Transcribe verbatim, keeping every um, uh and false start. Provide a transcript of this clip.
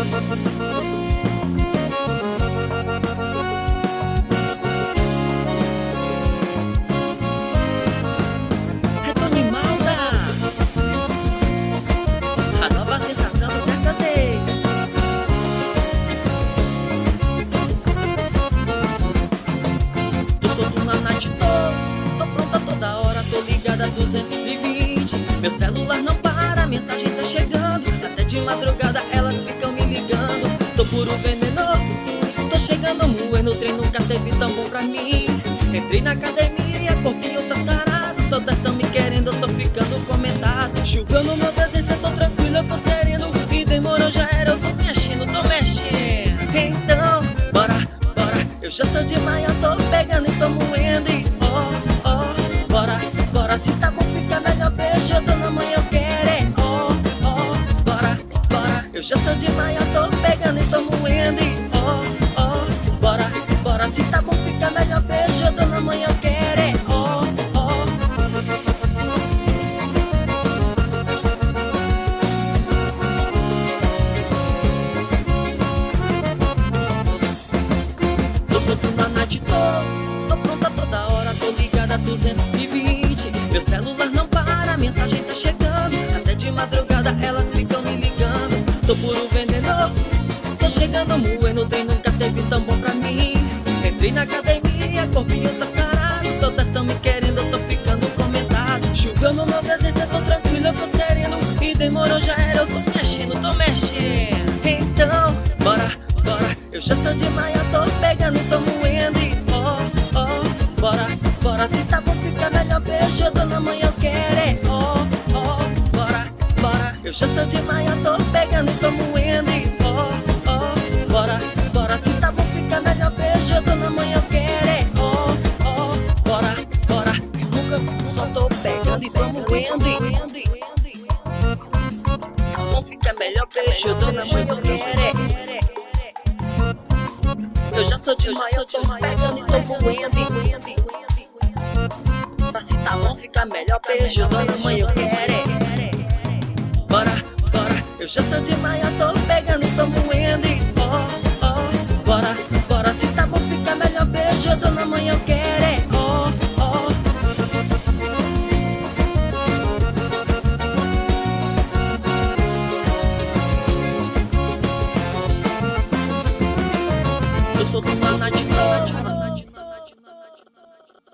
duzentos e vinte, meu celular não para, a mensagem tá chegando. Até de madrugada elas ficam me ligando. Tô puro veneno, tô chegando moendo. O trem nunca teve tão bom pra mim. Entrei na academia, corpinho tá sarado. Todas tão me querendo, eu tô ficando comentado. Choveu no meu deserto, eu tô tranquilo, eu tô sereno. E demorou, já era, eu tô mexendo, tô mexendo. Então, bora, bora, eu já sou de manhã, tô pegando e tô moendo. E ó, ó, bora, bora, se tá bom fica melhor, beijo, dona mãe, eu quero é ó, ó, bora, bora, eu já sou de manhã, tô pegando e tô moendo. E ó, ó, bora, bora, se tá bom fica melhor, beijo, dona mãe, eu quero é ó, ó. Tô solto na night, tô, tô pronta toda hora, tô ligada duzentos e vinte. Meu celular não para, a mensagem tá chegando. Até de madrugada elas ficam me ligando. Tô puro veneno, tô chegando moendo. O trem nunca teve tão bom pra mim. Entrei na academia, corpinho tá sarado. Todas tão me querendo, eu tô ficando comentado. Choveu no meu deserto, eu tô tranquilo, eu tô sereno. E demorou, já era, eu tô mexendo, tô mexendo. Então, bora, bora, eu já sou de manhã, tô pegando e tô moendo. E ó, ó, bora, bora, se tá bom fica melhor, beijo, dona mãe, eu quero é ó, ó, bora, bora, eu já sou de manhã, tô pegando e tô moendo. E ó, ó, bora, bora, se tá bom fica melhor, beijo, dona mãe, eu quero é ó, ó, bora, bora, eu nunca vi, só tô pegando e tô moendo. E bom fica melhor, beijo, dona mãe, eu quero é. Eu já sou de manhã, tô pegando e tô moendo. Pra se tá bom fica melhor, beijo, dona mãe, eu quero é. Bora, bora, eu já sou de manhã, tô pegando e tô moendo. E ó, ó, bora, bora, se tá bom fica melhor, beijo, dona mãe, eu quero é.